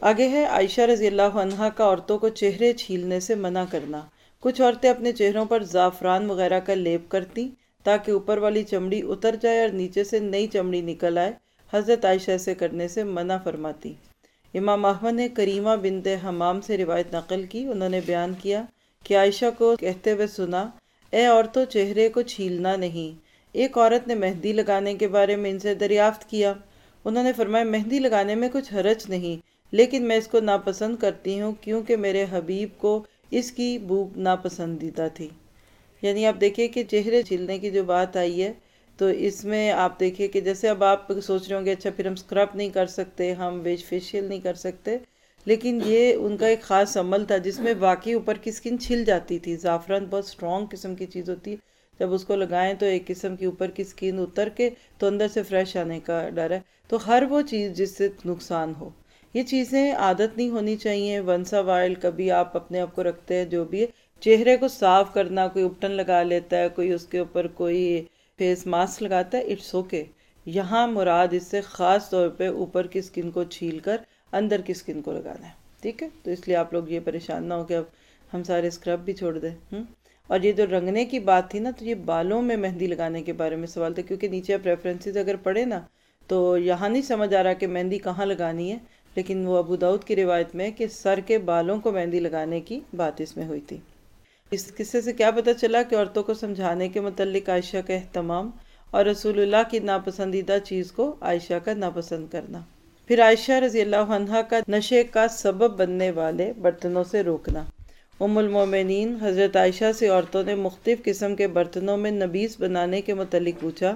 آگے ہے عائشہ رضی اللہ عنہا کا عورتوں کو چہرے چھیلنے سے منع کرنا۔ کچھ عورتیں اپنے چہروں پر زعفران وغیرہ کا لیپ کرتی تاکہ اوپر والی چمڑی اتر جائے اور نیچے سے نئی چمڑی نکل آئے۔ حضرت عائشہ سے کرنے سے منع فرماتی۔ امام احمد نے کریمہ بنت حمام سے روایت نقل کی، انہوں نے بیان کیا کہ عائشہ کو کہتے ہوئے سنا، اے عورتوں چہرے کو چھیلنا نہیں۔ ایک عورت نے مہندی لگانے کے بارے میں ان سے دریافت کیا، انہوں نے فرمایا مہندی لگانے میں کچھ حرج نہیں، لیکن میں اس کو ناپسند کرتی ہوں کیونکہ میرے حبیب کو اس کی بو ناپسندیدہ تھی۔ یعنی آپ دیکھیں کہ چہرے چھیلنے کی جو بات آئی ہے تو اس میں آپ دیکھیں کہ جیسے اب آپ سوچ رہے ہوں گے اچھا پھر ہم اسکرب نہیں کر سکتے، ہم فیشیل نہیں کر سکتے، لیکن یہ ان کا ایک خاص عمل تھا جس میں واقعی اوپر کی سکن چھل جاتی تھی۔ زعفران بہت سٹرونگ قسم کی چیز ہوتی ہے، جب اس کو لگائیں تو ایک قسم کی اوپر کی سکن اتر کے تو اندر سے فریش آنے کا ڈر ہے۔ تو ہر وہ چیز جس سے نقصان ہو، یہ چیزیں عادت نہیں ہونی چاہیے۔ ونسا وائل کبھی آپ اپنے آپ کو رکھتے ہیں، جو بھی ہے چہرے کو صاف کرنا، کوئی اپٹن لگا لیتا ہے، کوئی اس کے اوپر کوئی فیس ماسک لگاتا ہے، اٹس اوکے۔ یہاں مراد اس سے خاص طور پہ اوپر کی سکن کو چھیل کر اندر کی سکن کو لگانا ہے، ٹھیک ہے؟ تو اس لیے آپ لوگ یہ پریشان نہ ہو کہ اب ہم سارے اسکرب بھی چھوڑ دیں۔ اور یہ جو رنگنے کی بات تھی نا، تو یہ بالوں میں مہندی لگانے کے بارے میں سوال تھا، کیونکہ نیچے آپ ریفرنسز اگر پڑھیں نا تو یہاں نہیں سمجھ آ رہا کہ مہندی کہاں لگانی ہے، لیکن وہ ابو داؤد کی روایت میں کہ سر کے بالوں کو مہندی لگانے کی بات اس میں ہوئی تھی۔ اس قصے سے کیا پتہ چلا کہ عورتوں کو سمجھانے کے متعلق عائشہ کا اہتمام اور رسول اللہ کی ناپسندیدہ چیز کو عائشہ کا ناپسند کرنا۔ پھر عائشہ رضی اللہ عنہا کا نشے کا سبب بننے والے برتنوں سے روکنا۔ ام المومنین حضرت عائشہ سے عورتوں نے مختلف قسم کے برتنوں میں نبیذ بنانے کے متعلق پوچھا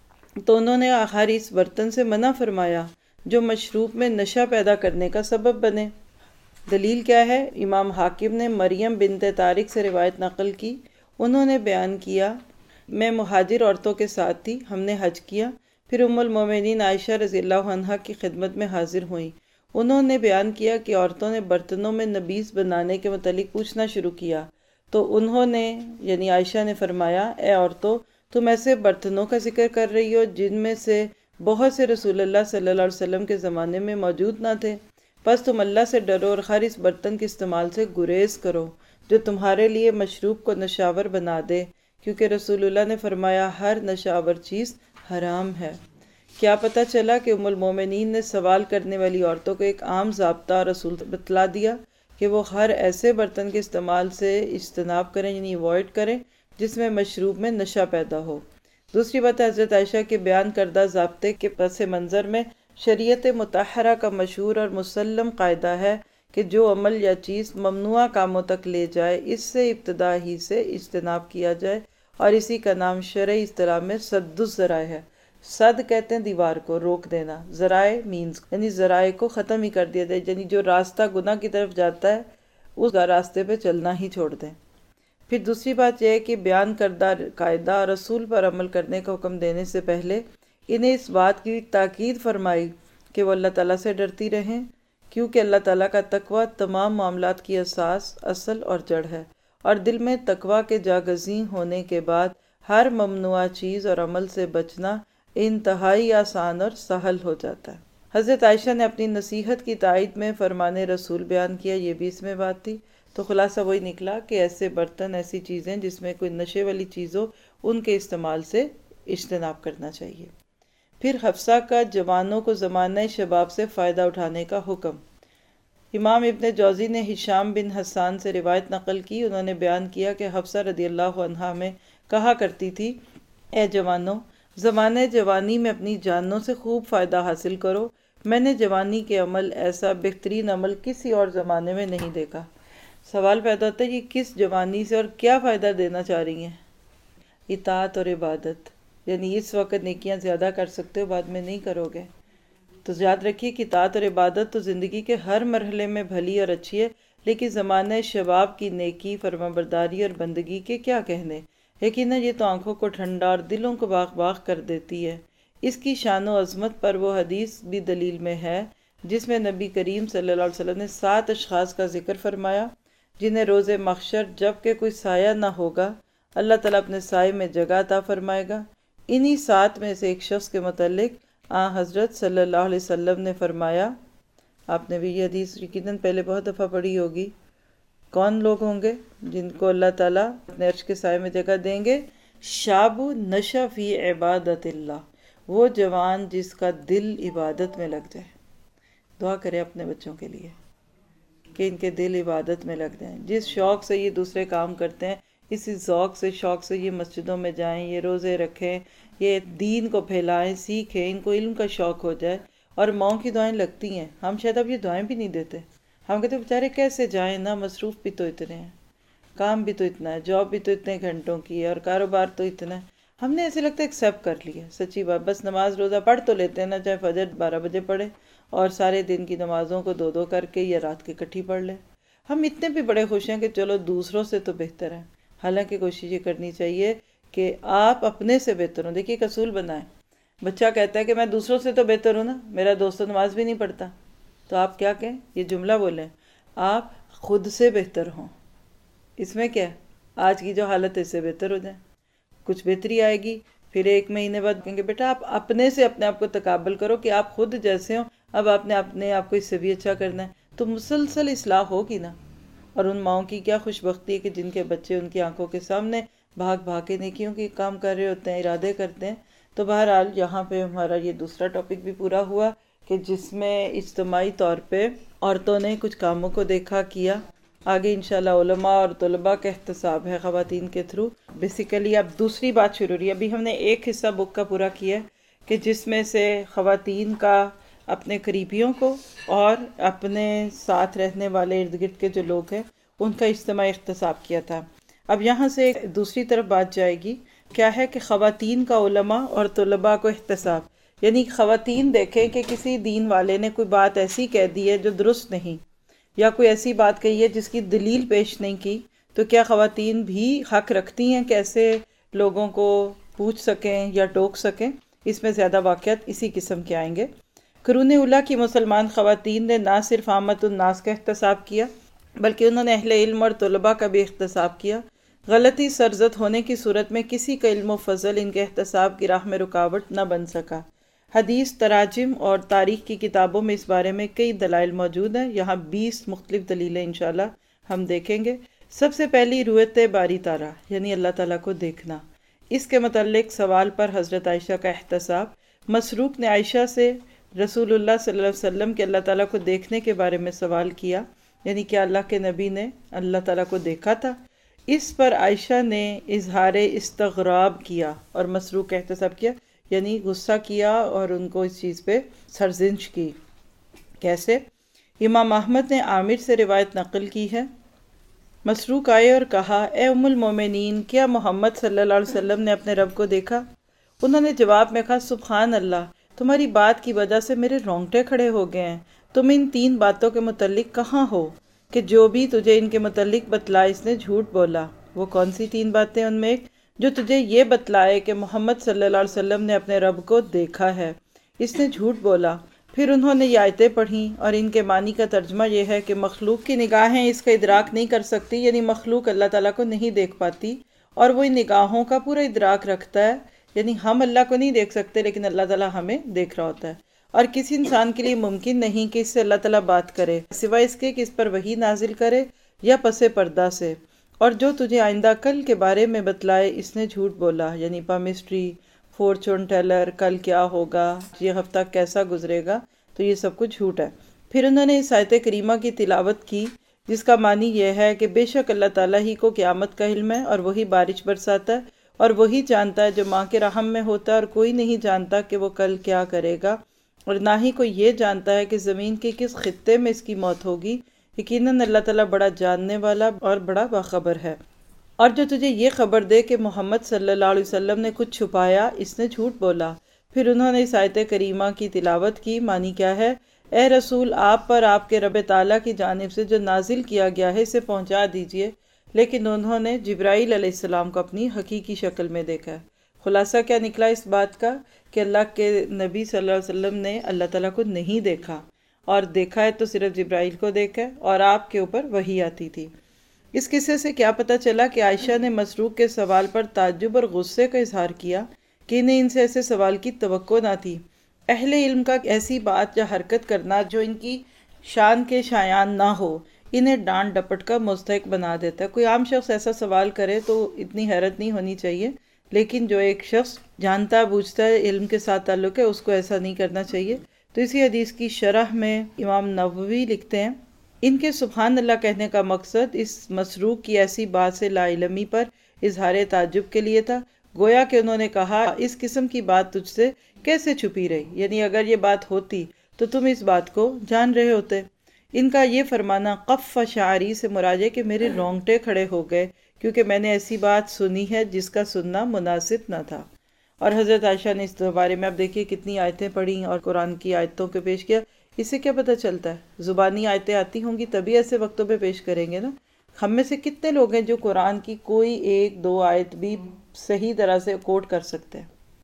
تو انہوں نے آخر اس برتن سے منع فرمایا جو مشروب میں نشہ پیدا کرنے کا سبب بنے۔ دلیل کیا ہے؟ امام حاکم نے مریم بنت طارق سے روایت نقل کی، انہوں نے بیان کیا میں مہاجر عورتوں کے ساتھ تھی، ہم نے حج کیا، پھر ام المومنین عائشہ رضی اللہ عنہا کی خدمت میں حاضر ہوئیں۔ انہوں نے بیان کیا کہ عورتوں نے برتنوں میں نبیذ بنانے کے متعلق پوچھنا شروع کیا تو انہوں نے یعنی عائشہ نے فرمایا، اے عورتوں تم ایسے برتنوں کا ذکر کر رہی ہو جن میں سے بہت سے رسول اللہ صلی اللہ علیہ وسلم کے زمانے میں موجود نہ تھے، بس تم اللہ سے ڈرو اور ہر اس برتن کے استعمال سے گریز کرو جو تمہارے لیے مشروب کو نشاور بنا دے، کیونکہ رسول اللہ نے فرمایا ہر نشاور چیز حرام ہے۔ کیا پتہ چلا کہ ام المومنین نے سوال کرنے والی عورتوں کو ایک عام ضابطہ اور اصول بتلا دیا کہ وہ ہر ایسے برتن کے استعمال سے اجتناب کریں، یعنی اوائڈ کریں جس میں مشروب میں نشہ پیدا ہو۔ دوسری بات حضرت عائشہ کے بیان کردہ ضابطے کے پس منظر میں شریعت مطہرہ کا مشہور اور مسلم قاعدہ ہے کہ جو عمل یا چیز ممنوع کاموں تک لے جائے اس سے ابتدا ہی سے اجتناب کیا جائے، اور اسی کا نام شرعی اصطلاح میں سد الذرائع ہے۔ صد کہتے ہیں دیوار کو روک دینا، ذرائع مینز یعنی ذرائع کو ختم ہی کر دیا جائے، یعنی جو راستہ گناہ کی طرف جاتا ہے اس راستے پہ چلنا ہی چھوڑ دیں۔ پھر دوسری بات یہ ہے کہ بیان کردہ قاعدہ اور رسول پر عمل کرنے کا حکم دینے سے پہلے انہیں اس بات کی تاکید فرمائی کہ وہ اللہ تعالیٰ سے ڈرتی رہیں، کیونکہ اللہ تعالیٰ کا تقوی تمام معاملات کی اساس، اصل اور جڑ ہے، اور دل میں تقوی کے جاگزیں ہونے کے بعد ہر ممنوع چیز اور عمل سے بچنا انتہائی آسان اور سہل ہو جاتا ہے۔ حضرت عائشہ نے اپنی نصیحت کی تائید میں فرمان رسول بیان کیا، یہ بھی اس میں بات تھی۔ تو خلاصہ وہی نکلا کہ ایسے برتن، ایسی چیزیں جس میں کوئی نشے والی چیز ہو، ان کے استعمال سے اجتناب کرنا چاہیے۔ پھر حفصہ کا جوانوں کو زمانہ شباب سے فائدہ اٹھانے کا حکم۔ امام ابن جوزی نے ہشام بن حسان سے روایت نقل کی، انہوں نے بیان کیا کہ حفصہ رضی اللہ عنہا میں کہا کرتی تھی، اے جوانوں زمانہ جوانی میں اپنی جانوں سے خوب فائدہ حاصل کرو، میں نے جوانی کے عمل ایسا بہترین عمل کسی اور زمانے میں نہیں دیکھا۔ سوال پیدا ہوتا ہے یہ کس جوانی سے اور کیا فائدہ دینا چاہ رہی ہیں؟ اطاعت اور عبادت، یعنی اس وقت نیکیاں زیادہ کر سکتے ہو، بعد میں نہیں کرو گے۔ تو یاد رکھیے کہ اطاعت اور عبادت تو زندگی کے ہر مرحلے میں بھلی اور اچھی ہے، لیکن زمانہ شباب کی نیکی، فرمانبرداری اور بندگی کے کیا کہنے، لیکن یہ تو آنکھوں کو ٹھنڈا اور دلوں کو باغ باغ کر دیتی ہے۔ اس کی شان و عظمت پر وہ حدیث بھی دلیل میں ہے جس میں نبی کریم صلی اللہ علیہ وسلم نے 7 اشخاص کا ذکر فرمایا جنہیں روز محشر جب کہ کوئی سایہ نہ ہوگا اللہ تعالیٰ اپنے سائے میں جگہ عطا فرمائے گا۔ انہی 7 میں سے ایک شخص کے متعلق حضرت صلی اللہ علیہ وسلم نے فرمایا، آپ نے بھی یہ حدیث یقیناً پہلے بہت دفعہ پڑھی ہوگی۔ کون لوگ ہوں گے جن کو اللہ تعالیٰ اپنے عرش کے سائے میں جگہ دیں گے؟ شاب نشا فی عبادت اللہ، وہ جوان جس کا دل عبادت میں لگ جائے۔ دعا کرے اپنے بچوں کے لیے کہ ان کے دل عبادت میں لگ جائیں، جس شوق سے یہ دوسرے کام کرتے ہیں، اسی ذوق سے شوق سے یہ مسجدوں میں جائیں، یہ روزے رکھیں، یہ دین کو پھیلائیں، سیکھیں، ان کو علم کا شوق ہو جائے۔ اور ماؤں کی دعائیں لگتی ہیں، ہم شاید اب یہ دعائیں بھی نہیں دیتے، ہم کہتے ہیں بیچارے کیسے جائیں نا، مصروف بھی تو اتنے ہیں، کام بھی تو اتنا ہے، جاب بھی تو اتنے گھنٹوں کی ہے، اور کاروبار تو اتنا ہے۔ ہم نے ایسے لگتا ہے ایکسیپٹ کر لیا، سچی بات، بس نماز روزہ پڑھ تو لیتے ہیں نا، چاہے فجر 12 بجے پڑھے اور سارے دن کی نمازوں کو 2 کر کے یا رات کی اکٹھی پڑھ لیں۔ ہم اتنے بھی بڑے خوش ہیں کہ چلو دوسروں سے تو بہتر ہیں، حالانکہ کوشش یہ کرنی چاہیے کہ آپ اپنے سے بہتر ہوں۔ دیکھیے ایک اصول بنائیں، بچہ کہتا ہے کہ میں دوسروں سے تو بہتر ہوں نا، میرا دوست تو نماز بھی نہیں پڑھتا، تو آپ کیا کہیں؟ یہ جملہ بولیں، آپ خود سے بہتر ہوں۔ اس میں کیا ہے؟ آج کی جو حالت ہے اس سے بہتر ہو جائیں، کچھ بہتری آئے گی، پھر 1 مہینے بعد کہیں گے بیٹا آپ اپنے سے اپنے آپ کو تقابل کرو کہ آپ خود جیسے ہوں، اب آپ نے اپنے آپ کو اس سے بھی اچھا کرنا ہے، تو مسلسل اصلاح ہوگی نا۔ اور ان ماؤں کی کیا خوش بختی ہے کہ جن کے بچے ان کی آنکھوں کے سامنے بھاگ بھاگ کے نیکیوں کے کام کر رہے ہوتے ہیں، ارادے کرتے ہیں۔ تو بہرحال یہاں پہ ہمارا یہ دوسرا ٹاپک بھی پورا ہوا کہ جس میں اجتماعی طور پہ عورتوں نے کچھ کاموں کو دیکھا کیا۔ آگے انشاءاللہ علماء اور طلباء کا احتساب ہے خواتین کے تھرو۔ بیسیکلی اب دوسری بات شروع ہوئی، ابھی ہم نے ایک حصہ بک کا پورا کیا کہ جس میں سے خواتین کا اپنے قریبیوں کو اور اپنے ساتھ رہنے والے ارد گرد کے جو لوگ ہیں ان کا اجتماعی احتساب کیا تھا۔ اب یہاں سے ایک دوسری طرف بات جائے گی، کیا ہے کہ خواتین کا علماء اور طلباء کو احتساب، یعنی خواتین دیکھیں کہ کسی دین والے نے کوئی بات ایسی کہہ دی ہے جو درست نہیں، یا کوئی ایسی بات کہی ہے جس کی دلیل پیش نہیں کی، تو کیا خواتین بھی حق رکھتی ہیں کہ ایسے لوگوں کو پوچھ سکیں یا ٹوک سکیں؟ اس میں زیادہ واقعات اسی قسم کے آئیں گے۔ قرون اولیٰ کی مسلمان خواتین نے نہ صرف عامت الناس کا احتساب کیا بلکہ انہوں نے اہل علم اور طلباء کا بھی احتساب کیا۔ غلطی سرزد ہونے کی صورت میں کسی کا علم و فضل ان کے احتساب کی راہ میں رکاوٹ نہ بن سکا۔ حدیث، تراجم اور تاریخ کی کتابوں میں اس بارے میں کئی دلائل موجود ہیں، یہاں 20 مختلف دلیلیں انشاءاللہ ہم دیکھیں گے۔ سب سے پہلی رؤیت باری تعالیٰ، یعنی اللہ تعالیٰ کو دیکھنا۔ اس کے متعلق سوال پر حضرت عائشہ کا احتساب۔ مسروق نے عائشہ سے رسول اللہ صلی اللہ علیہ وسلم کے اللہ تعالیٰ کو دیکھنے کے بارے میں سوال کیا، یعنی کہ اللہ کے نبی نے اللہ تعالیٰ کو دیکھا تھا؟ اس پر عائشہ نے اظہار استغراب کیا اور مسروق کا احتساب کیا، یعنی غصہ کیا اور ان کو اس چیز پہ سرزنش کی۔ کیسے؟ امام احمد نے عامر سے روایت نقل کی ہے، مسروق آئے اور کہا، اے ام المومنین، کیا محمد صلی اللہ علیہ وسلم نے اپنے رب کو دیکھا؟ انہوں نے جواب میں کہا، سبحان اللہ، تمہاری بات کی وجہ سے میرے رونگٹے کھڑے ہو گئے ہیں۔ تم ان 3 باتوں کے متعلق کہاں ہو کہ جو بھی تجھے ان کے متعلق بتلائے اس نے جھوٹ بولا؟ وہ کون سی 3 باتیں؟ ان میں ایک جو تجھے یہ بتلائے کہ محمد صلی اللہ علیہ وسلم نے اپنے رب کو دیکھا ہے، اس نے جھوٹ بولا۔ پھر انہوں نے یہ آیتیں پڑھیں اور ان کے معنی کا ترجمہ یہ ہے کہ مخلوق کی نگاہیں اس کا ادراک نہیں کر سکتی، یعنی مخلوق اللہ تعالیٰ کو نہیں دیکھ پاتی، اور وہ ان نگاہوں کا پورا ادراک رکھتا ہے، یعنی ہم اللہ کو نہیں دیکھ سکتے لیکن اللہ تعالیٰ ہمیں دیکھ رہا ہوتا ہے۔ اور کسی انسان کے لیے ممکن نہیں کہ اس سے اللہ تعالیٰ بات کرے سوائے اس کے کہ اس پر وحی نازل کرے یا پس پردہ سے۔ اور جو تجھے آئندہ کل کے بارے میں بتلائے اس نے جھوٹ بولا، یعنی پامسٹری، فورچون ٹیلر، کل کیا ہوگا، یہ ہفتہ کیسا گزرے گا، تو یہ سب کچھ جھوٹ ہے۔ پھر انہوں نے اس آیت کریمہ کی تلاوت کی جس کا معنی یہ ہے کہ بے شک اللہ تعالیٰ ہی کو قیامت کا علم ہے اور وہی بارش برساتا ہے اور وہی جانتا ہے جو ماں کے رحم میں ہوتا ہے، اور کوئی نہیں جانتا کہ وہ کل کیا کرے گا، اور نہ ہی کوئی یہ جانتا ہے کہ زمین کے کس خطے میں اس کی موت ہوگی۔ یقیناً اللہ تعالیٰ بڑا جاننے والا اور بڑا باخبر ہے۔ اور جو تجھے یہ خبر دے کہ محمد صلی اللہ علیہ وسلم نے کچھ چھپایا، اس نے جھوٹ بولا۔ پھر انہوں نے اس آیت کریمہ کی تلاوت کی، معنی کیا ہے؟ اے رسول، آپ پر آپ کے رب تعالیٰ کی جانب سے جو نازل کیا گیا ہے اسے پہنچا دیجئے۔ لیکن انہوں نے جبرائیل علیہ السلام کو اپنی حقیقی شکل میں دیکھا ہے۔ خلاصہ کیا نکلا اس بات کا کہ اللہ کے نبی صلی اللہ علیہ وسلم نے اللہ تعالیٰ کو نہیں دیکھا، اور دیکھا ہے تو صرف جبرائیل کو دیکھا ہے، اور آپ کے اوپر وحی آتی تھی۔ اس قصے سے کیا پتہ چلا کہ عائشہ نے مسروق کے سوال پر تعجب اور غصے کا اظہار کیا کہ انہیں ان سے ایسے سوال کی توقع نہ تھی۔ اہل علم کا ایسی بات یا حرکت کرنا جو ان کی شان کے شایان نہ ہو، انہیں ڈانٹ ڈپٹ کا مستحق بنا دیتا ہے۔ کوئی عام شخص ایسا سوال کرے تو اتنی حیرت نہیں ہونی چاہیے، لیکن جو ایک شخص جانتا بوجھتا ہے، علم کے ساتھ تعلق ہے، اس کو ایسا نہیں کرنا چاہیے۔ تو اسی حدیث کی شرح میں امام نووی لکھتے ہیں، ان کے سبحان اللہ کہنے کا مقصد اس مسروق کی ایسی بات سے لا علمی پر اظہار تعجب کے لیے تھا، گویا کہ انہوں نے کہا اس قسم کی بات تجھ سے کیسے چھپی رہی، یعنی اگر یہ بات ہوتی تو تم اس بات کو جان رہے ہوتے۔ ان کا یہ فرمانا قف شعری سے مراد ہے کہ میرے رونگٹے کھڑے ہو گئے، کیونکہ میں نے ایسی بات سنی ہے جس کا سننا مناسب نہ تھا۔ اور حضرت عائشہ نے اس بارے میں اب دیکھیے کتنی آیتیں پڑھی اور قرآن کی آیتوں کے پیش کیا۔ اس سے کیا پتہ چلتا ہے؟ زبانی آیتیں آتی ہوں گی تبھی ایسے وقتوں پہ پیش کریں گے نا۔ ہم میں سے کتنے لوگ ہیں جو قرآن کی کوئی ایک دو آیت بھی صحیح طرح سے کوٹ کر سکتے ہیں؟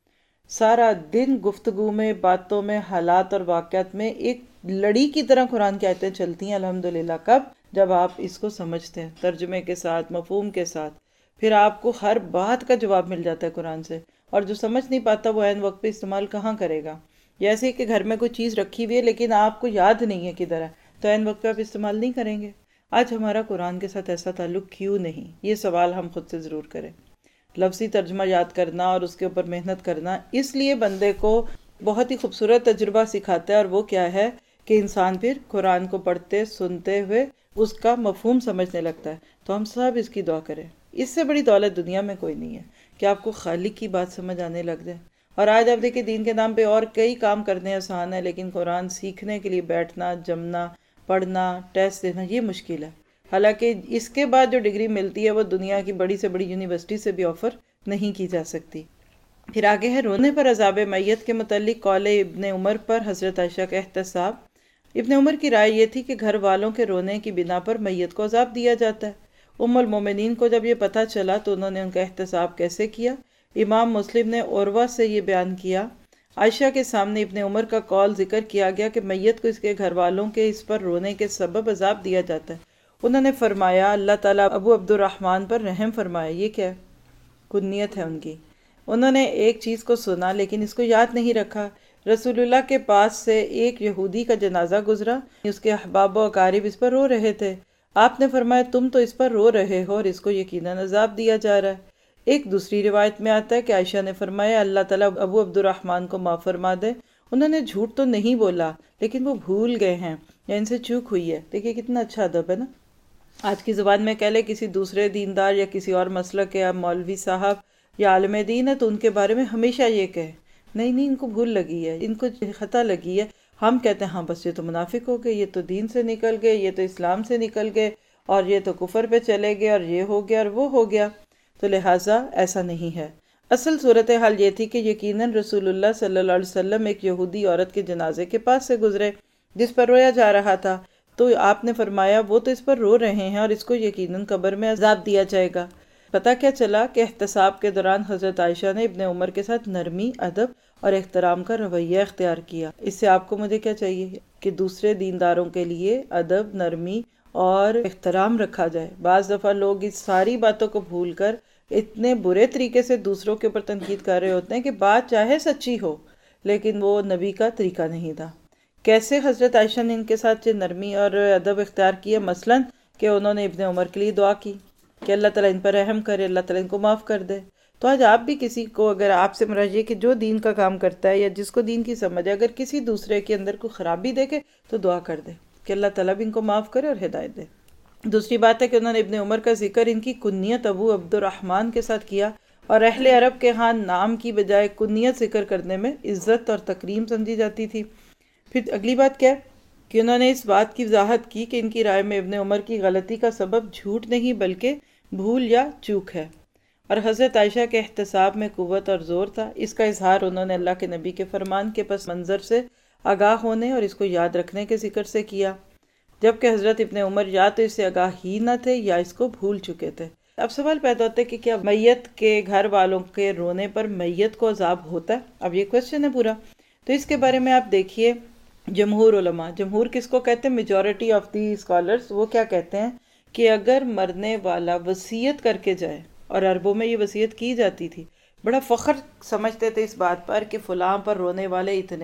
سارا دن گفتگو میں، باتوں میں، حالات اور واقعات میں ایک لڑی کی طرح قرآن کی آیتیں چلتی ہیں الحمدللہ۔ کب؟ جب آپ اس کو سمجھتے ہیں ترجمے کے ساتھ، مفہوم کے ساتھ، پھر آپ کو ہر بات کا جواب مل جاتا ہے قرآن سے۔ اور جو سمجھ نہیں پاتا وہ عین وقت پہ استعمال کہاں کرے گا؟ جیسے کہ گھر میں کوئی چیز رکھی ہوئی ہے لیکن آپ کو یاد نہیں ہے کدھر ہے، تو عین وقت پہ آپ استعمال نہیں کریں گے۔ آج ہمارا قرآن کے ساتھ ایسا تعلق کیوں نہیں؟ یہ سوال ہم خود سے ضرور کریں۔ لفظی ترجمہ یاد کرنا اور اس کے اوپر محنت کرنا اس لیے بندے کو بہت ہی خوبصورت تجربہ سکھاتا ہے، اور وہ کیا ہے کہ انسان پھر قرآن کو پڑھتے سنتے ہوئے اس کا مفہوم سمجھنے لگتا ہے۔ تو ہم سب اس کی دعا کریں۔ اس سے بڑی دولت دنیا میں کوئی نہیں ہے کہ آپ کو خالق کی بات سمجھ آنے لگ جائے۔ اور آج آپ دیکھیں دین کے نام پہ اور کئی کام کرنے آسان ہے، لیکن قرآن سیکھنے کے لیے بیٹھنا، جمنا، پڑھنا، ٹیسٹ دینا یہ مشکل ہے۔ حالانکہ اس کے بعد جو ڈگری ملتی ہے وہ دنیا کی بڑی سے بڑی یونیورسٹی سے بھی آفر نہیں کی جا سکتی۔ پھر آگے ہے رونے پر عذاب میت کے متعلق قول ابن عمر پر حضرت عائشہ کا احتساب۔ ابن عمر کی رائے یہ تھی کہ گھر والوں کے رونے کی بنا پر میت کو عذاب دیا جاتا ہے۔ ام المومنین کو جب یہ پتہ چلا تو انہوں نے ان کا احتساب کیسے کیا؟ امام مسلم نے عروہ سے یہ بیان کیا، عائشہ کے سامنے ابن عمر کا قول ذکر کیا گیا کہ میت کو اس کے گھر والوں کے اس پر رونے کے سبب عذاب دیا جاتا ہے۔ انہوں نے فرمایا اللہ تعالیٰ ابو عبد الرحمن پر رحم فرمایا۔ یہ کیا ہے؟ کنیت ہے ان کی۔ انہوں نے ایک چیز کو سنا لیکن اس کو یاد نہیں رکھا۔ رسول اللہ کے پاس سے ایک یہودی کا جنازہ گزرا، اس کے احباب و اقارب اس پر رو رہے تھے۔ آپ نے فرمایا تم تو اس پر رو رہے ہو اور اس کو یقیناً عذاب دیا جا رہا ہے۔ ایک دوسری روایت میں آتا ہے کہ عائشہ نے فرمایا اللہ تعالیٰ ابو عبد الرحمن کو معاف فرما دے، انہوں نے جھوٹ تو نہیں بولا لیکن وہ بھول گئے ہیں یا ان سے چوک ہوئی ہے۔ دیکھیے کتنا اچھا ادب ہے نا۔ آج کی زبان میں کہہ لے کسی دوسرے دیندار یا کسی اور مسلک کے مولوی صاحب یا عالم دین ہے تو ان کے بارے میں ہمیشہ یہ کہے نہیں ان کو بھول لگی ہے، ان کو خطا لگی ہے۔ ہم کہتے ہیں ہاں بس یہ تو منافق ہو گئے، یہ تو دین سے نکل گئے، یہ تو اسلام سے نکل گئے، اور یہ تو کفر پہ چلے گئے، اور یہ ہو گیا اور وہ ہو گیا۔ تو لہٰذا ایسا نہیں ہے۔ اصل صورتحال یہ تھی کہ یقیناً رسول اللہ صلی اللہ علیہ وسلم ایک یہودی عورت کے جنازے کے پاس سے گزرے جس پر رویا جا رہا تھا، تو آپ نے فرمایا وہ تو اس پر رو رہے ہیں اور اس کو یقیناً قبر میں عذاب دیا جائے گا۔ پتہ کیا چلا کہ احتساب کے دوران حضرت عائشہ نے ابن عمر کے ساتھ نرمی، ادب اور احترام کا رویہ اختیار کیا۔ اس سے آپ کو مجھے کیا چاہیے کہ دوسرے دینداروں کے لیے ادب، نرمی اور احترام رکھا جائے۔ بعض دفعہ لوگ اس ساری باتوں کو بھول کر اتنے برے طریقے سے دوسروں کے اوپر تنقید کر رہے ہوتے ہیں کہ بات چاہے سچی ہو لیکن وہ نبی کا طریقہ نہیں تھا۔ کیسے حضرت عائشہ نے ان کے ساتھ نرمی اور ادب اختیار کیا؟ مثلاً کہ انہوں نے ابن عمر کے لیے دعا کی کہ اللہ تعالیٰ ان پر رحم کرے، اللہ تعالیٰ ان کو معاف کر دے۔ تو آج آپ بھی کسی کو، اگر آپ سے مراد یہ کہ جو دین کا کام کرتا ہے یا جس کو دین کی سمجھ ہے، اگر کسی دوسرے کے اندر کوئی خرابی دیکھے تو دعا کر دے کہ اللہ تعالیٰ بھی ان کو معاف کرے اور ہدایت دے۔ دوسری بات ہے کہ انہوں نے ابن عمر کا ذکر ان کی کنیت ابو عبد الرحمن کے ساتھ کیا، اور اہل عرب کے ہاں نام کی بجائے کنیت ذکر کرنے میں عزت اور تکریم سمجھی جاتی تھی۔ پھر اگلی بات کیا ہے کہ انہوں نے اس بات کی وضاحت کی کہ ان کی رائے میں ابن عمر کی غلطی کا سبب جھوٹ نہیں بلکہ بھول یا چوک ہے، اور حضرت عائشہ کے احتساب میں قوت اور زور تھا۔ اس کا اظہار انہوں نے اللہ کے نبی کے فرمان کے پس منظر سے آگاہ ہونے اور اس کو یاد رکھنے کے ذکر سے کیا، جبکہ حضرت ابن عمر یا تو اس سے آگاہ ہی نہ تھے یا اس کو بھول چکے تھے۔ اب سوال پیدا ہوتا ہے کہ کیا میت کے گھر والوں کے رونے پر میت کو عذاب ہوتا ہے؟ اب یہ کوشچن ہے پورا۔ تو اس کے بارے میں آپ دیکھیے جمہور علماء، جمہور کس کو کہتے ہیں؟ میجورٹی آف دی اسکالرز، وہ کیا کہتے ہیں کہ اگر مرنے والا وصیت کر کے جائے، اور عربوں میں یہ وصیت کی جاتی تھی، بڑا فخر سمجھتے تھے اس بات پر کہ فلاں پر رونے والے اتنے ہیں،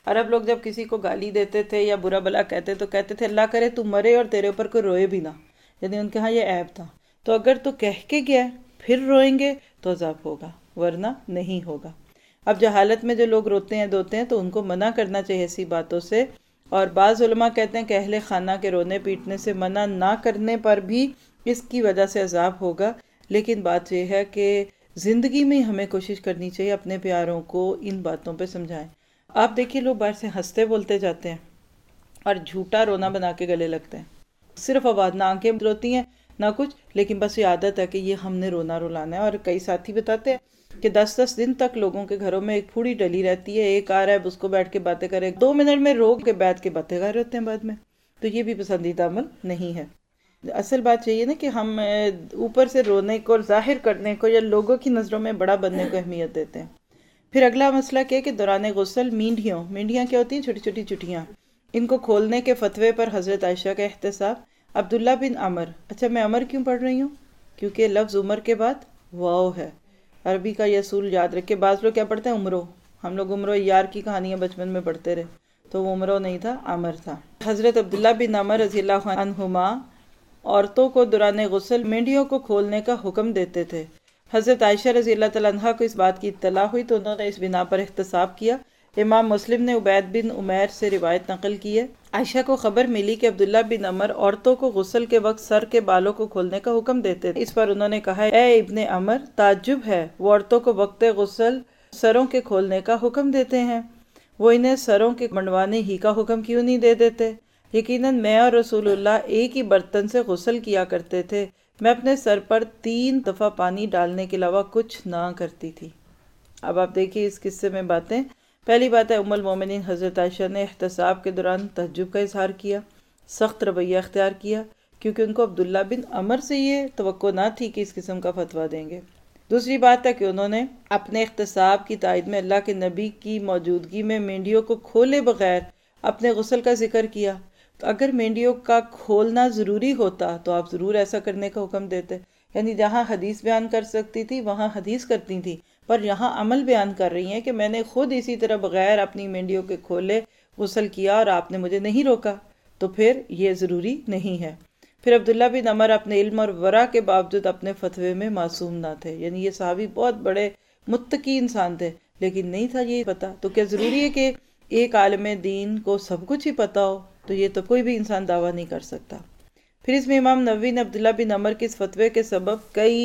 عرب لوگ جب کسی کو گالی دیتے تھے یا برا بلا کہتے تو کہتے تھے اللہ کرے تو مرے اور تیرے اوپر کوئی روئے بھی نہ، یعنی ان کے ہاں یہ عیب تھا۔ تو اگر تو کہہ کے گیا پھر روئیں گے تو عذاب ہوگا، ورنہ نہیں ہوگا۔ اب جہالت میں جو لوگ روتے ہیں دوتے ہیں تو ان کو منع کرنا چاہیے ایسی باتوں سے، اور بعض علماء کہتے ہیں کہ اہل خانہ کے رونے پیٹنے سے منع نہ کرنے پر بھی اس کی وجہ سے عذاب ہوگا، لیکن بات یہ ہے کہ زندگی میں ہمیں کوشش کرنی چاہیے اپنے پیاروں کو ان باتوں پہ سمجھائیں۔ آپ دیکھیے لوگ باہر سے ہنستے بولتے جاتے ہیں اور جھوٹا رونا بنا کے گلے لگتے ہیں، صرف آواز، نہ آنکھیں روتی ہیں نہ کچھ، لیکن بس یہ عادت ہے کہ یہ ہم نے رونا رلانا ہے۔ اور کئی ساتھی بتاتے ہیں کہ 10 دن تک لوگوں کے گھروں میں ایک پھوڑی ڈلی رہتی ہے، ایک آ رہا ہے اس کو بیٹھ کے باتیں کرے، 2 منٹ میں رو کے بیٹھ کے باتیں کر رہے ہوتے ہیں بعد میں۔ تو یہ بھی پسندیدہ عمل نہیں ہے۔ اصل بات یہی ہے نا کہ ہم اوپر سے رونے کو، ظاہر کرنے کو یا لوگوں کی نظروں میں بڑا بننے کو اہمیت دیتے ہیں۔ پھر اگلا مسئلہ کیا ہے کہ دوران غسل مینڈیاں کیا ہوتی ہیں؟ چھوٹی چھوٹی چٹیاں، ان کو کھولنے کے فتوے پر حضرت عائشہ کا احتساب۔ عبداللہ بن عمر، اچھا میں عمر کیوں پڑھ رہی ہوں؟ کیونکہ لفظ عمر کے بعد واو ہے، عربی کا یہ اصول یاد رکھے۔ بعض لوگ کیا پڑھتے ہیں؟ عمرو، ہم لوگ عمرو یار کی کہانیاں بچپن میں پڑھتے رہے، تو وہ عمرو نہیں تھا، عمر تھا۔ حضرت عبداللہ بن عمر رضی اللہ عنہما عورتوں کو دوران غسل مینڈیوں کو کھولنے کا حکم دیتے تھے۔ حضرت عائشہ رضی اللہ تعالیٰ عنہ کو اس بات کی اطلاع ہوئی تو انہوں نے اس بنا پر احتساب کیا۔ امام مسلم نے عبید بن عمیر سے روایت نقل کی ہے، عائشہ کو خبر ملی کہ عبداللہ بن عمر عورتوں کو غسل کے وقت سر کے بالوں کو کھولنے کا حکم دیتے تھے۔ اس پر انہوں نے کہا، اے ابن عمر، تعجب ہے، وہ عورتوں کو وقت غسل سروں کے کھولنے کا حکم دیتے ہیں، وہ انہیں سروں کے منڈوانے ہی کا حکم کیوں نہیں دے دیتے؟ یقیناً میں اور رسول اللہ ایک ہی برتن سے غسل کیا کرتے تھے، میں اپنے سر پر 3 دفعہ پانی ڈالنے کے علاوہ کچھ نہ کرتی تھی۔ اب آپ دیکھیے اس قصے میں باتیں۔ پہلی بات ہے، ام المومنین حضرت عائشہ نے احتساب کے دوران تہجد کا اظہار کیا، سخت رویہ اختیار کیا، کیونکہ ان کو عبداللہ بن عمر سے یہ توقع نہ تھی کہ اس قسم کا فتویٰ دیں گے۔ دوسری بات ہے کہ انہوں نے اپنے احتساب کی تائید میں اللہ کے نبی کی موجودگی میں مینڈیوں کو کھولے بغیر اپنے غسل کا ذکر کیا۔ تو اگر مینڈیوں کا کھولنا ضروری ہوتا تو آپ ضرور ایسا کرنے کا حکم دیتے، یعنی جہاں حدیث بیان کر سکتی تھی وہاں حدیث کرتی تھی، پر یہاں عمل بیان کر رہی ہیں کہ میں نے خود اسی طرح بغیر اپنی مینڈیوں کے کھولے غسل کیا اور آپ نے مجھے نہیں روکا، تو پھر یہ ضروری نہیں ہے۔ پھر عبداللہ بن عمر اپنے علم اور ورع کے باوجود اپنے فتوے میں معصوم نہ تھے، یعنی یہ صحابی بہت بڑے متقی انسان تھے، لیکن نہیں تھا یہ پتہ۔ تو کیا ضروری ہے کہ ایک عالم دین کو سب کچھ ہی پتہ ہو؟ تو یہ تو کوئی بھی انسان دعویٰ نہیں کر سکتا۔ پھر اس میں امام نووی نے عبداللہ بن عمر کے اس فتوے کے سبب کئی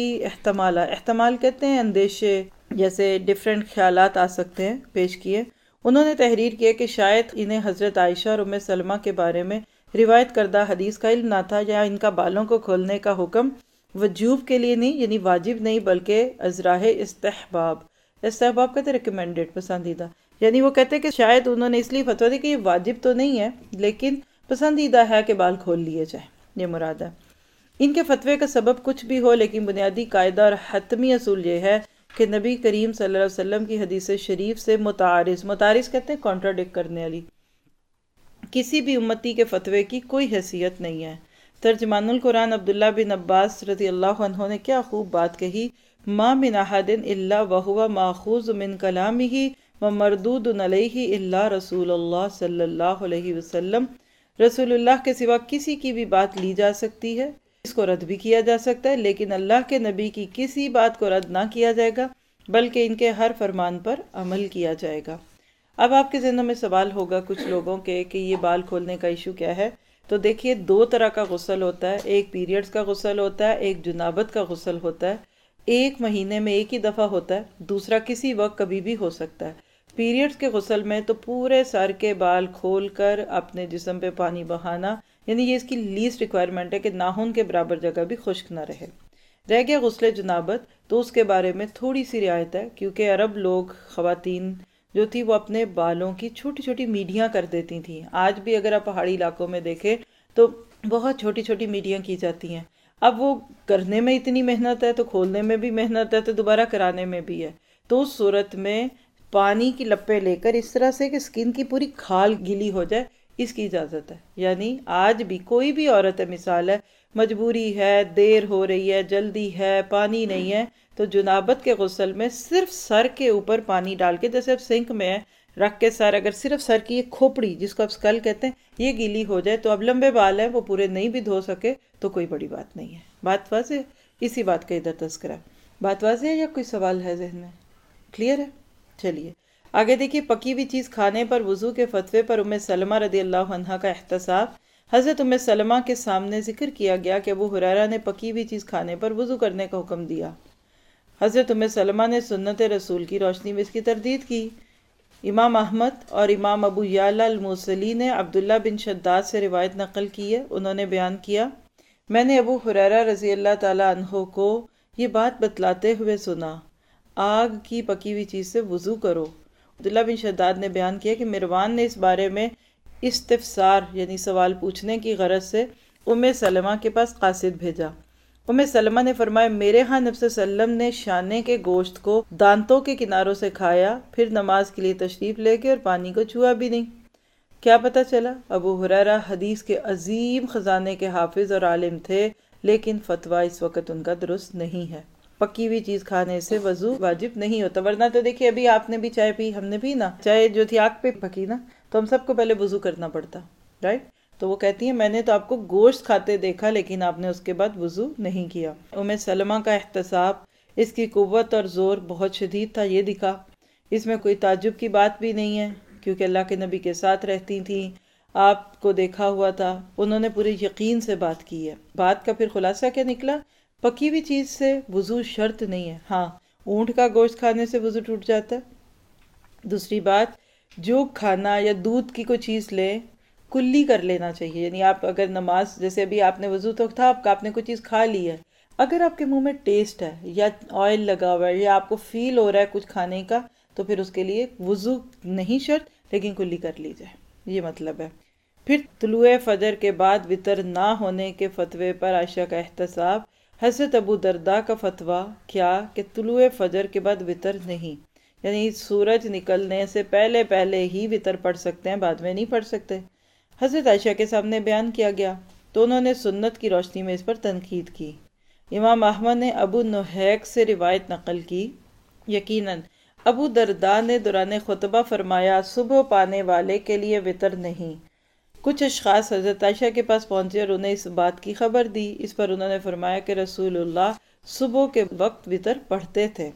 احتمال کہتے ہیں اندیشے، جیسے ڈیفرنٹ خیالات آ سکتے ہیں، پیش کیے۔ انہوں نے تحریر کیا کہ شاید انہیں حضرت عائشہ اور ام سلمہ کے بارے میں روایت کردہ حدیث کا علم نہ تھا، یا ان کا بالوں کو کھولنے کا حکم وجوب کے لیے نہیں، یعنی واجب نہیں، بلکہ ازراہ استحباب کہتے ریکمینڈڈ، پسندیدہ، یعنی وہ کہتے کہ شاید انہوں نے اس لیے فتویٰ دی کہ یہ واجب تو نہیں ہے لیکن پسندیدہ ہے کہ بال کھول لیے جائیں، یہ مراد ہے۔ ان کے فتوے کا سبب کچھ بھی ہو، لیکن بنیادی قاعدہ اور حتمی اصول یہ ہے کہ نبی کریم صلی اللہ علیہ وسلم کی حدیث شریف سے متعارض کہتے ہیں کانٹراڈکٹ کرنے والی کسی بھی امتی کے فتوے کی کوئی حیثیت نہیں ہے۔ ترجمان القرآن عبداللہ بن عباس رضی اللہ عنہ نے کیا خوب بات کہی، ما من احد الا وهو ماخوذ من کلامہ ومردود علیہ الا رسول اللہ صلی اللہ علیہ وسلم، رسول اللہ کے سوا کسی کی بھی بات لی جا سکتی ہے، اس کو رد بھی کیا جا سکتا ہے، لیکن اللہ کے نبی کی کسی بات کو رد نہ کیا جائے گا بلکہ ان کے ہر فرمان پر عمل کیا جائے گا۔ اب آپ کے ذہنوں میں سوال ہوگا کچھ لوگوں کے کہ یہ بال کھولنے کا ایشو کیا ہے؟ تو دیکھیے 2 طرح کا غسل ہوتا ہے، ایک پیریڈز کا غسل ہوتا ہے، ایک جنابت کا غسل ہوتا ہے، ایک مہینے میں ایک ہی دفعہ ہوتا ہے، دوسرا کسی وقت کبھی بھی ہو سکتا ہے۔ پیریڈز کے غسل میں تو پورے سر کے بال کھول کر اپنے جسم پہ پانی بہانا، یعنی یہ اس کی لیسٹ ریکوائرمنٹ ہے کہ ناخن کے برابر جگہ بھی خشک نہ رہے۔ رہ گیا غسل جنابت، تو اس کے بارے میں تھوڑی سی رعایت ہے، کیونکہ عرب لوگ خواتین جو تھی وہ اپنے بالوں کی چھوٹی چھوٹی میڈیاں کر دیتی تھیں۔ آج بھی اگر آپ پہاڑی علاقوں میں دیکھیں تو بہت چھوٹی چھوٹی میڈیاں کی جاتی ہیں۔ اب وہ کرنے میں اتنی محنت ہے تو کھولنے میں بھی محنت ہے تو دوبارہ کرانے میں بھی ہے، تو اس صورت میں پانی کی لپیں لے کر اس طرح سے کہ سکن کی پوری کھال گیلی ہو جائے، اس کی اجازت ہے۔ یعنی آج بھی کوئی بھی عورت ہے، مثال ہے، مجبوری ہے، دیر ہو رہی ہے، جلدی ہے، پانی نہیں ہے، تو جنابت کے غسل میں صرف سر کے اوپر پانی ڈال کے، جیسے اب سنک میں ہے رکھ کے سر، اگر صرف سر کی یہ کھوپڑی جس کو آپ اسکل کہتے ہیں یہ گیلی ہو جائے تو اب لمبے بال ہیں وہ پورے نہیں بھی دھو سکے تو کوئی بڑی بات نہیں ہے. بات واضح؟ اسی بات کا ادھر تذکرہ. بات واضح ہے یا کوئی سوال ہے ذہن میں؟ کلیئر ہے؟ چلیے آگے دیکھیے. پکی ہوئی چیز کھانے پر وضو کے فتوے پر ام سلمہ رضی اللہ عنہا کا احتساب. حضرت ام سلمہ کے سامنے ذکر کیا گیا کہ ابو ہریرہ نے پکی ہوئی چیز کھانے پر وضو کرنے کا حکم دیا. حضرت ام سلمہ نے سنت رسول کی روشنی میں اس کی تردید کی. امام احمد اور امام ابو یعلا الموصلی نے عبداللہ بن شداد سے روایت نقل کی ہے. انہوں نے بیان کیا، میں نے ابو ہریرہ رضی اللہ تعالیٰ عنہ کو یہ بات بتلاتے ہوئے سنا، آگ کی پکی ہوئی چیز سے وضو کرو. عبداللہ بن شداد نے بیان کیا کہ مروان نے اس بارے میں استفسار یعنی سوال پوچھنے کی غرض سے ام سلمہ کے پاس قاصد بھیجا. ام سلمہ نے فرمایا، میرے ہاں نبی صلی اللہ علیہ وسلم نے شانے کے گوشت کو دانتوں کے کناروں سے کھایا، پھر نماز کے لیے تشریف لے کے اور پانی کو چھوا بھی نہیں. کیا پتہ چلا؟ ابو ہریرہ حدیث کے عظیم خزانے کے حافظ اور عالم تھے، لیکن فتویٰ اس وقت ان کا درست نہیں ہے. پکی ہوئی چیز کھانے سے وضو واجب نہیں ہوتا، ورنہ تو دیکھیے ابھی آپ نے بھی چائے پی، ہم نے بھی نا چائے جو تھی آگ پہ پکی نا، تو ہم سب کو پہلے وضو کرنا پڑتا، رائٹ؟ تو وہ کہتی ہیں میں نے تو آپ کو گوشت کھاتے دیکھا لیکن آپ نے اس کے بعد وضو نہیں کیا. ام سلمہ کا احتساب، اس کی قوت اور زور بہت شدید تھا، یہ دکھا. اس میں کوئی تعجب کی بات بھی نہیں ہے کیونکہ اللہ کے نبی کے ساتھ رہتی تھیں، آپ کو دیکھا ہوا تھا، انہوں نے پورے یقین سے بات کی ہے. بات کا پھر خلاصہ کیا نکلا؟ پکی ہوئی چیز سے وضو شرط نہیں ہے. ہاں اونٹ کا گوشت کھانے سے وضو ٹوٹ جاتا ہے. دوسری بات، جو کھانا یا دودھ کی کوئی چیز لیں کلی کر لینا چاہیے. یعنی آپ اگر نماز، جیسے ابھی آپ نے وضو تو تھا، آپ نے کوئی چیز کھا لی ہے، اگر آپ کے منہ میں ٹیسٹ ہے یا آئل لگا ہوا ہے یا آپ کو فیل ہو رہا ہے کچھ کھانے کا، تو پھر اس کے لیے وضو نہیں شرط لیکن کلی کر لی جائے، یہ مطلب ہے. پھر طلوع فجر کے بعد وطر نہ ہونے کے فتوے پر عائشہ کا احتساب. حضرت ابو درداء کا فتویٰ کیا کہ طلوع فجر کے بعد وطر نہیں، یعنی سورج نکلنے سے پہلے پہلے ہی وطر پڑھ سکتے ہیں، بعد میں نہیں پڑھ سکتے. حضرت عائشہ کے سامنے بیان کیا گیا تو انہوں نے سنت کی روشنی میں اس پر تنقید کی. امام احمد نے ابو نحیک سے روایت نقل کی، یقیناً ابو درداء نے دوران خطبہ فرمایا، صبح پانے والے کے لیے وطر نہیں. کچھ اشخاص حضرت عائشہ کے پاس پہنچے اور انہیں اس بات کی خبر دی. اس پر انہوں نے فرمایا کہ رسول اللہ صبح کے وقت وطر پڑھتے تھے.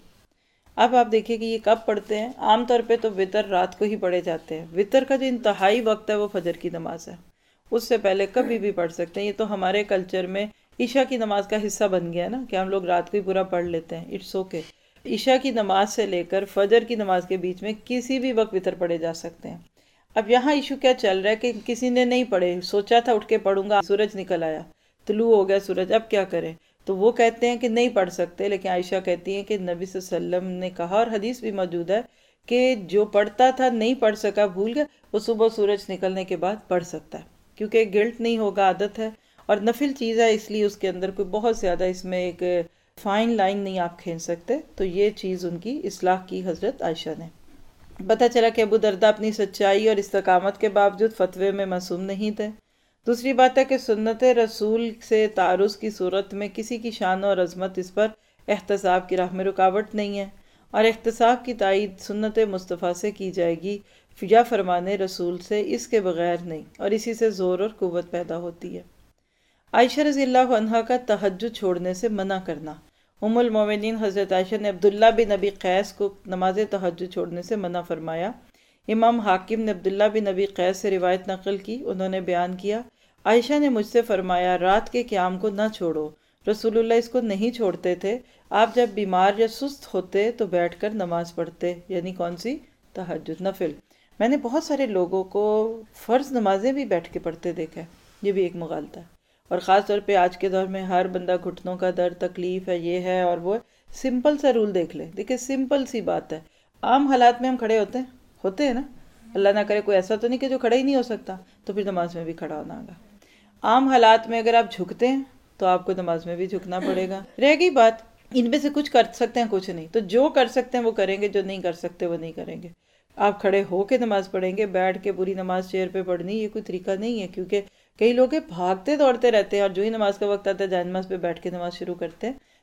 اب آپ دیکھیں کہ یہ کب پڑھتے ہیں. عام طور پہ تو وطر رات کو ہی پڑھے جاتے ہیں. وطر کا جو انتہائی وقت ہے وہ فجر کی نماز ہے، اس سے پہلے کبھی بھی پڑھ سکتے ہیں. یہ تو ہمارے کلچر میں عشاء کی نماز کا حصہ بن گیا ہے نا، کہ ہم لوگ رات کو ہی پورا پڑھ لیتے ہیں. It's okay. عشاء کی نماز سے لے کر فجر کی نماز کے بیچ میں کسی بھی وقت وطر پڑھے جا سکتے ہیں. اب یہاں ایشو کیا چل رہا ہے کہ کسی نے نہیں پڑھے، سوچا تھا اٹھ کے پڑھوں گا، سورج نکل آیا، طلوع ہو گیا سورج، اب کیا کریں؟ تو وہ کہتے ہیں کہ نہیں پڑھ سکتے. لیکن عائشہ کہتی ہیں کہ نبی صلی اللہ علیہ وسلم نے کہا، اور حدیث بھی موجود ہے، کہ جو پڑھتا تھا نہیں پڑھ سکا، بھول گیا، وہ صبح سورج نکلنے کے بعد پڑھ سکتا ہے، کیونکہ گلٹ نہیں ہوگا، عادت ہے اور نفل چیز ہے، اس لیے اس کے اندر کوئی بہت زیادہ اس میں ایک فائن لائن نہیں آپ کھینچ سکتے. تو یہ چیز ان کی اصلاح کی حضرت عائشہ نے. پتہ چلا کہ ابو درداء اپنی سچائی اور استقامت کے باوجود فتوے میں معصوم نہیں تھے. دوسری بات ہے کہ سنت رسول سے تعارض کی صورت میں کسی کی شان اور عظمت اس پر احتساب کی راہ میں رکاوٹ نہیں ہے، اور احتساب کی تائید سنت مصطفیٰ سے کی جائے گی یا فرمان رسول سے، اس کے بغیر نہیں، اور اسی سے زور اور قوت پیدا ہوتی ہے. عائشہ رضی اللہ عنہا کا تہجد چھوڑنے سے منع کرنا. ام المومنین حضرت عائشہ نے عبداللہ بن ابی قیس کو نماز تہجد چھوڑنے سے منع فرمایا. امام حاکم نے عبداللہ بن ابی قیس سے روایت نقل کی. انہوں نے بیان کیا، عائشہ نے مجھ سے فرمایا، رات کے قیام کو نہ چھوڑو. رسول اللہ اس کو نہیں چھوڑتے تھے. آپ جب بیمار یا سست ہوتے تو بیٹھ کر نماز پڑھتے. یعنی کون سی؟ تہجد، نفل. میں نے بہت سارے لوگوں کو فرض نمازیں بھی بیٹھ کے پڑھتے دیکھا ہے، یہ بھی ایک مغالطہ ہے. اور خاص طور پہ آج کے دور میں ہر بندہ گھٹنوں کا درد، تکلیف ہے، یہ ہے اور وہ. سمپل سا رول دیکھ لیں، دیکھیں سمپل سی بات ہے. عام حالات میں ہم کھڑے ہوتے ہیں نا، اللہ نہ کرے کوئی ایسا تو نہیں کہ جو کھڑا ہی نہیں ہو سکتا، تو پھر نماز میں بھی کھڑا ہونا ہوگا. عام حالات میں اگر آپ جھکتے ہیں تو آپ کو نماز میں بھی جھکنا پڑے گا. رہ گئی بات، ان میں سے کچھ کر سکتے ہیں کچھ نہیں، تو جو کر سکتے ہیں وہ کریں گے، جو نہیں کر سکتے وہ نہیں کریں گے. آپ کھڑے ہو کے نماز پڑھیں گے، بیٹھ کے پوری نماز چیئر پہ پڑھنی، یہ کوئی طریقہ نہیں ہے. کیونکہ کئی لوگ بھاگتے دوڑتے رہتے ہیں اور جو ہی نماز کا وقت آتا ہے جائے نماز پہ بیٹھ کے نماز شروع کرتے ہیں.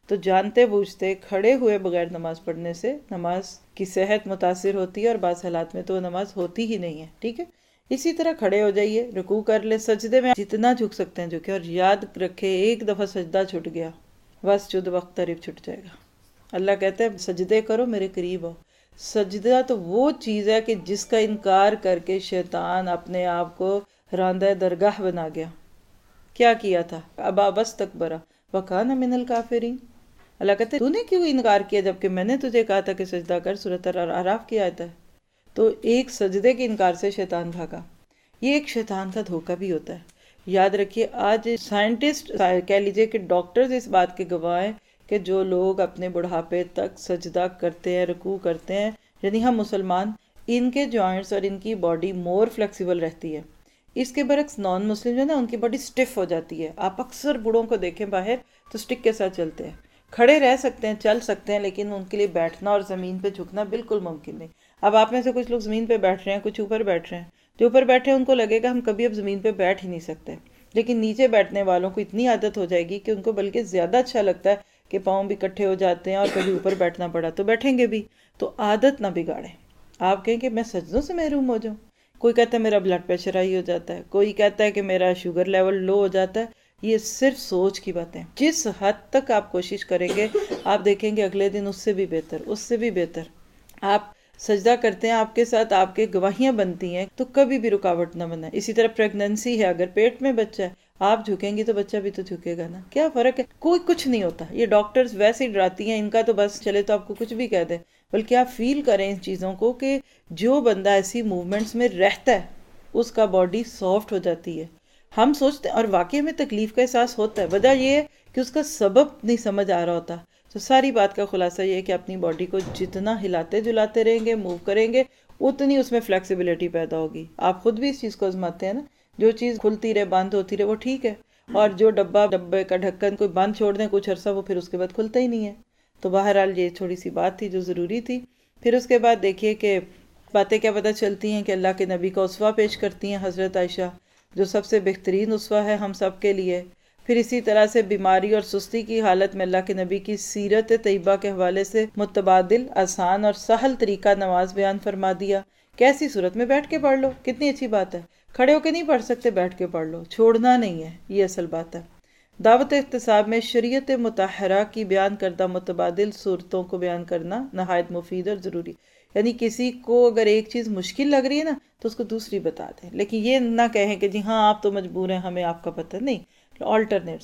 تو جانتے بوجھتے کھڑے ہوئے بغیر نماز پڑھنے سے نماز کی صحت متاثر ہوتی ہے، اور بعض حالات میں تو وہ نماز ہوتی ہی نہیں ہے. ٹھیک ہے، اسی طرح کھڑے ہو جائیے، رکوع کر لیں، سجدے میں جتنا جھک سکتے ہیں جھکے، اور یاد رکھے ایک دفعہ سجدہ چھٹ گیا بس جد وقت قریب چھٹ جائے گا. اللہ کہتے ہیں سجدے کرو میرے قریب ہو. سجدہ تو وہ چیز ہے کہ جس کا انکار کر کے شیطان اپنے آپ کو راندہ درگاہ بنا گیا. کیا کیا تھا؟ ابا واستکبر وکان من الکافرین. اللہ کہتے ہیں تو نے کیوں انکار کیا جبکہ میں نے تجھے کہا تھا کہ سجدہ کر. سورۃ الاعراف کی آیت ہے. تو ایک سجدے کے انکار سے شیطان بھاگا. یہ ایک شیطان کا دھوکہ بھی ہوتا ہے. یاد رکھیے آج سائنٹسٹ کہہ لیجئے کہ ڈاکٹرز اس بات کے گواہ ہیں کہ جو لوگ اپنے بڑھاپے تک سجدہ کرتے ہیں، رکوع کرتے ہیں، یعنی ہم مسلمان، ان کے جوائنٹس اور ان کی باڈی مور فلیکسیبل رہتی ہے. اس کے برعکس نان مسلم جو ہے نا، ان کی باڈی سٹف ہو جاتی ہے. آپ اکثر بوڑھوں کو دیکھیں باہر تو سٹک کے ساتھ چلتے ہیں. کھڑے رہ سکتے ہیں، چل سکتے ہیں، لیکن ان کے لیے بیٹھنا اور زمین پہ جھکنا بالکل ممکن نہیں. اب آپ میں سے کچھ لوگ زمین پہ بیٹھ رہے ہیں، کچھ اوپر بیٹھ رہے ہیں. جو اوپر بیٹھے ہیں ان کو لگے گا ہم کبھی اب زمین پہ بیٹھ ہی نہیں سکتے، لیکن نیچے بیٹھنے والوں کو اتنی عادت ہو جائے گی کہ ان کو بلکہ زیادہ اچھا لگتا ہے کہ پاؤں بھی کٹھے ہو جاتے ہیں، اور کبھی اوپر بیٹھنا پڑا تو بیٹھیں گے بھی. تو عادت نہ بگاڑیں. آپ کہیں کہ میں سجدوں سے محروم ہو جاؤں. کوئی کہتا ہے میرا بلڈ پریشر ہائی ہو جاتا ہے، کوئی کہتا ہے کہ میرا شوگر لیول لو ہو جاتا ہے. یہ صرف سوچ کی باتیں. جس حد تک آپ کوشش کریں گے آپ دیکھیں گے اگلے دن اس سے بھی بہتر، اس سے بھی بہتر. آپ سجدہ کرتے ہیں، آپ کے ساتھ آپ کے گواہیاں بنتی ہیں، تو کبھی بھی رکاوٹ نہ بنائیں. اسی طرح پریگننسی ہے، اگر پیٹ میں بچہ ہے آپ جھکیں گی تو بچہ بھی تو جھکے گا نا. کیا فرق ہے؟ کوئی کچھ نہیں ہوتا. یہ ڈاکٹرز ویسے ہی ڈراتی ہیں، ان کا تو بس چلے تو آپ کو کچھ بھی کہہ دیں. بلکہ آپ فیل کریں ان چیزوں کو کہ جو بندہ ایسی موومنٹس میں رہتا ہے اس کا باڈی سافٹ ہو جاتی ہے. ہم سوچتے ہیں اور واقعی میں تکلیف کا احساس ہوتا ہے، وجہ یہ ہے کہ اس کا سبب نہیں سمجھ آ رہا ہوتا. تو ساری بات کا خلاصہ یہ ہے کہ اپنی باڈی کو جتنا ہلاتے جلاتے رہیں گے، موو کریں گے، اتنی اس میں فلیکسیبلٹی پیدا ہوگی. آپ خود بھی اس چیز کو آزماتے ہیں نا. جو چیز کھلتی رہے بند ہوتی رہے وہ ٹھیک ہے، اور جو ڈبے کا ڈھکن کوئی بند چھوڑ دیں کچھ عرصہ، وہ پھر اس کے بعد کھلتا ہی نہیں ہے. تو بہرحال یہ تھوڑی سی بات تھی جو ضروری تھی. پھر اس کے بعد دیکھیے کہ باتیں کیا پتہ چلتی ہیں کہ اللہ کے نبی کا اسوہ پیش کرتی ہیں حضرت عائشہ، جو سب سے بہترین اسوہ ہے ہم سب کے لیے. پھر اسی طرح سے بیماری اور سستی کی حالت میں اللہ کے نبی کی سیرت طیبہ کے حوالے سے متبادل، آسان اور سہل طریقہ نماز بیان فرما دیا. کیسی صورت میں؟ بیٹھ کے پڑھ لو. کتنی اچھی بات ہے. کھڑے ہو کے نہیں پڑھ سکتے، بیٹھ کے پڑھ لو. چھوڑنا نہیں ہے، یہ اصل بات ہے. دعوت احتساب میں شریعت مطہرہ کی بیان کردہ متبادل صورتوں کو بیان کرنا نہایت مفید اور ضروری. یعنی کسی کو اگر ایک چیز مشکل لگ رہی ہے نا تو اس کو دوسری بتا دیں، لیکن یہ نہ کہیں کہ جی ہاں آپ تو مجبور ہیں، ہمیں آپ کا پتہ نہیں. آلٹرنیٹ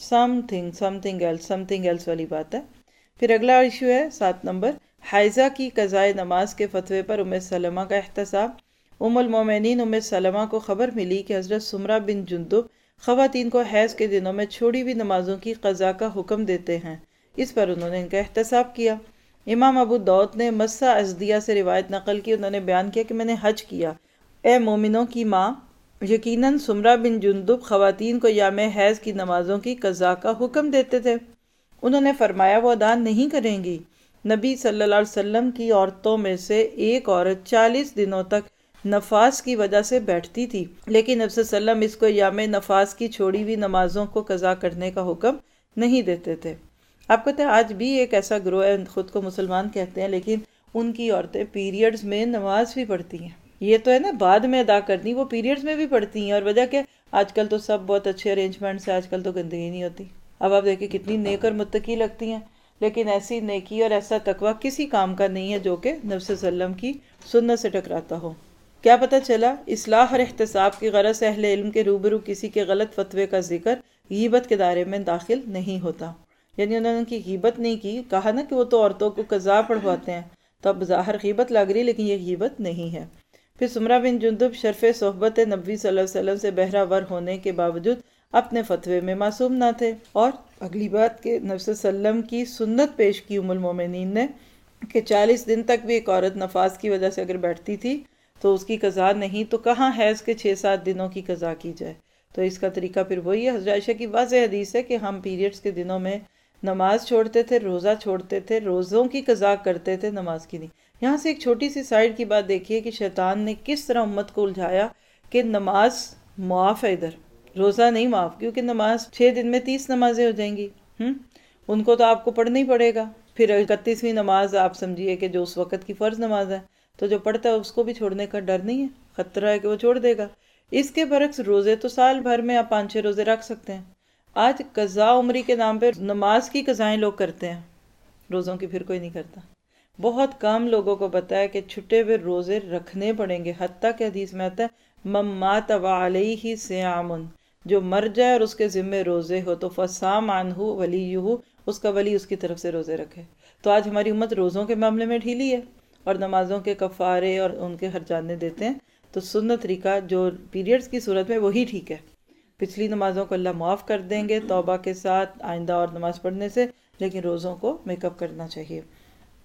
سم تھنگ ایلس والی بات ہے. پھر اگلا ایشو ہے 7 نمبر، حائضہ کی قضاء نماز کے فتوے پر ام سلمہ کا احتساب. ام المومنین ام سلمہ کو خبر ملی کہ حضرت سمرہ بن جندب خواتین کو حیض کے دنوں میں چھوڑی ہوئی نمازوں کی قضاء کا حکم دیتے ہیں. اس پر انہوں نے ان کا احتساب کیا. امام ابو داؤد نے مسہ ازدیہ سے روایت نقل کی. انہوں نے بیان کیا کہ میں نے حج کیا. اے مومنوں کی ماں، یقیناً سمرہ بن جندب خواتین کو یام حیض کی نمازوں کی قضاء کا حکم دیتے تھے. انہوں نے فرمایا وہ ادا نہیں کریں گی. نبی صلی اللہ علیہ وسلم کی عورتوں میں سے ایک عورت 40 دنوں تک نفاس کی وجہ سے بیٹھتی تھی، لیکن نبی صلی اللہ علیہ وسلم اس کو یام نفاس کی چھوڑی ہوئی نمازوں کو قضا کرنے کا حکم نہیں دیتے تھے. آپ کہتے ہیں آج بھی ایک ایسا گروہ ہے خود کو مسلمان کہتے ہیں، لیکن ان کی عورتیں پیریڈز میں نماز بھی پڑھتی ہیں. یہ تو ہے نا بعد میں ادا کرنی، وہ پیریڈز میں بھی پڑھتی ہیں. اور وجہ کیا؟ آج کل تو سب بہت اچھے ارینجمنٹس ہیں، آج کل تو گندگی نہیں ہوتی. اب آپ دیکھیں کتنی نیک اور متقی لگتی ہیں، لیکن ایسی نیکی اور ایسا تقوی کسی کام کا نہیں ہے جو کہ نبی صلی اللہ علیہ وسلم کی سنت سے ٹکراتا ہو. کیا پتہ چلا؟ اصلاح اور احتساب کی غرض سے اہل علم کے روبرو کسی کے غلط فتوے کا ذکر غیبت کے دائرے میں داخل نہیں ہوتا. یعنی انہوں نے ان کی غیبت نہیں کی. کہا نا کہ وہ تو عورتوں کو قضا پڑھواتے ہیں، تو اب ظاہر غیبت لگ رہی، لیکن یہ غیبت نہیں ہے. پھر سمرہ بن جندب شرف صحبت نبی صلی اللہ علیہ وسلم سے بہرہ ور ہونے کے باوجود اپنے فتوے میں معصوم نہ تھے. اور اگلی بات کہ نبی صلی اللہ علیہ وسلم کی سنت پیش کی ام المومنین نے کہ 40 دن تک بھی ایک عورت نفاس کی وجہ سے اگر بیٹھتی تھی تو اس کی قضا نہیں، تو کہاں حیض کے 6-7 دنوں کی قضا کی جائے. تو اس کا طریقہ پھر وہی ہے. حضرت عائشہ کی واضح حدیث ہے کہ ہم پیریڈز کے دنوں میں نماز چھوڑتے تھے، روزہ چھوڑتے تھے، روزوں کی قضا کرتے تھے، نماز کی نہیں. یہاں سے ایک چھوٹی سی سائیڈ کی بات دیکھیے کہ شیطان نے کس طرح امت کو الجھایا کہ نماز معاف ہے ادھر، روزہ نہیں معاف، کیونکہ نماز 6 دن میں 30 نمازیں ہو جائیں گی. ان کو تو آپ کو پڑھنا ہی پڑے گا۔ پھر 31ویں نماز آپ سمجھیے کہ جو اس وقت کی فرض نماز ہے، تو جو پڑھتا ہے اس کو بھی چھوڑنے کا ڈر نہیں ہے، خطرہ ہے کہ وہ چھوڑ دے گا۔ اس کے برعکس روزے تو سال بھر میں آپ 5-6 روزے رکھ سکتے ہیں۔ آج قضاء عمری کے نام پہ نماز کی قضائیں لوگ کرتے ہیں، روزوں کی پھر کوئی نہیں کرتا۔ بہت کم لوگوں کو پتا ہے کہ چھٹے ہوئے روزے رکھنے پڑیں گے، حتیٰ کہ حدیث میں آتا ہے من مات وعلیہ صیام، جو مر جائے اور اس کے ذمے روزے ہو تو فصام عنہ ولیہ، اس کا ولی اس کی طرف سے روزے رکھے۔ تو آج ہماری امت روزوں کے معاملے میں ڈھیلی ہے اور نمازوں کے کفارے اور ان کے ہرجانے دیتے ہیں۔ تو سنت طریقہ جو پیریڈز کی صورت میں وہی ٹھیک ہے۔ پچھلی نمازوں کو اللہ معاف کر دیں گے توبہ کے ساتھ، آئندہ اور نماز پڑھنے سے، لیکن روزوں کو میک اپ کرنا چاہیے۔